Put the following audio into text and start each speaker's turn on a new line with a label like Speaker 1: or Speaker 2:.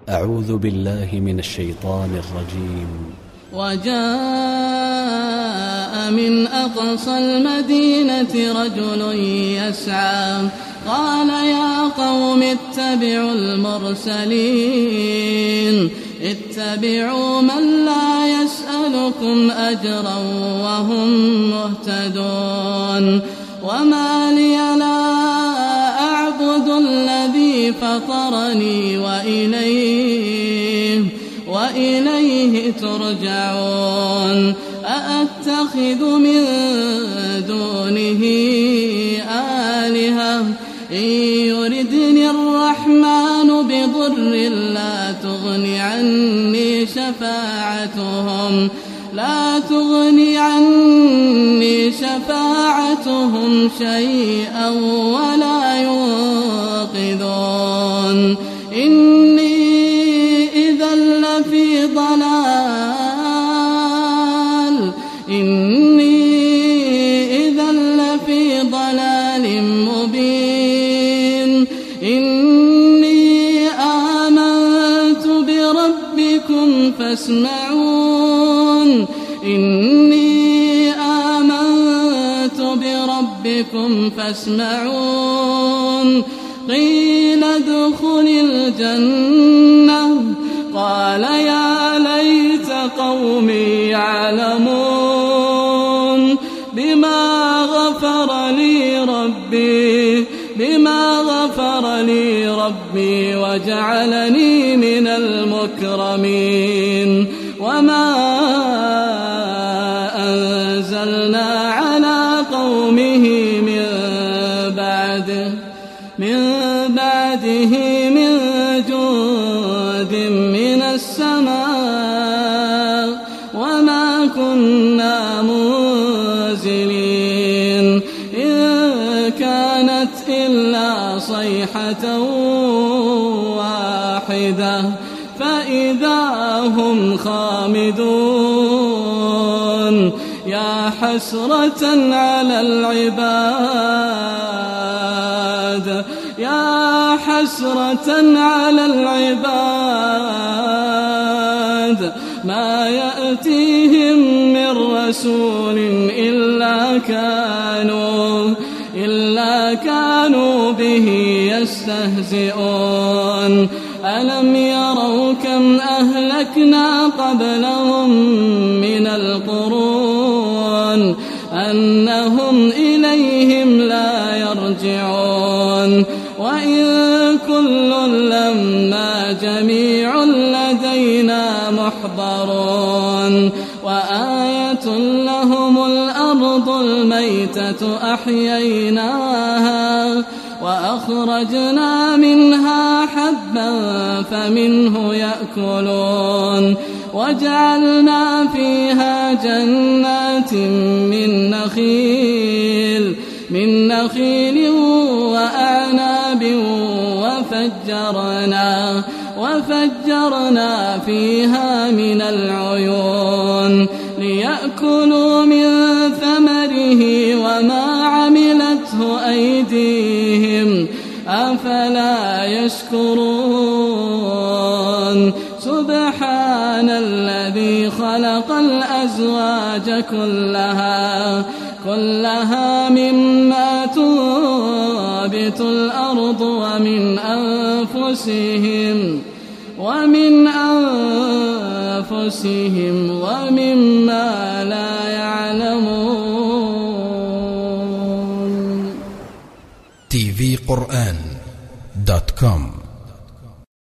Speaker 1: أعوذ بالله من الشيطان الرجيم.
Speaker 2: وجاء من أقصى المدينة رجل يسعى قال يا قوم اتبعوا المرسلين اتبعوا من لا يسألكم أجرا وهم مهتدون وما لي لا أعبد الذي فطرني وإليه ترجعون أأتخذ من دونه آلهة إن يردني الرحمن بضر لا تغني عني شفاعتهم شيئا ولا ينقذون إني إذا لفي ضلال مبين إني آمنت بربكم فاسمعون قيل ادخل الجنة قال يا ليت قومي يعلمون بما غفر لي ربي وجعلني من المكرمين وما أنزلنا على قومه من بعده من جند من السماء وما كنا منزلين إن كانت إلا صيحة واحدة فإذا هم خامدون يا حسرة على العباد ما يأتيهم من رسول إلا كانوا به يستهزئون ألم يروا كم أهلكنا قبلهم من القرون أنهم إليهم لا يرجعون وإن كل لما جميع لدينا محضرون وآية لهم الأرض الميتة أحييناها وأخرجنا منها حبا فمنه يأكلون وجعلنا فيها جنات من نخيل وأعناب وفجرنا فيها من العيون ليأكلوا من ثمره وما عملته أيديهم أفلا يشكرون سبحان الذي خلق الأزواج كلها مما تنبت الأرض ومن أنفسهم ومما لا يعلمون.
Speaker 3: tvquran.com